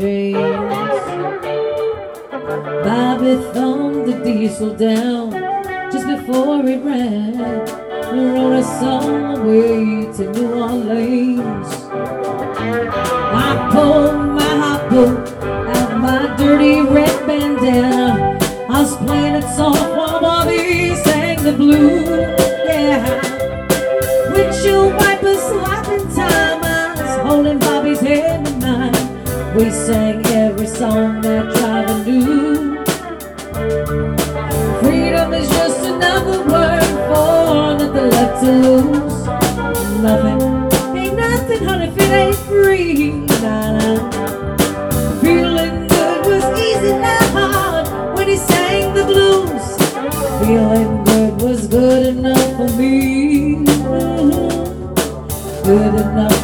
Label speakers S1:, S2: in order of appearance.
S1: days. Bobby thumbed the diesel down just before it ran and rode us all the way to New Orleans. I pulled my hot boot out my dirty red bandana. I was playing it soft while Bobby sang the blues. Yeah, windshield wipers slapping time. I was holding Bobby's hand in mine. We sang every song that driver knew. Freedom is just another word for nothing left to lose. Nothing, ain't nothing, honey, if it ain't free. Nah, nah. Feeling good was easy, not hard when he sang the blues. Feeling good was good enough for me. Good enough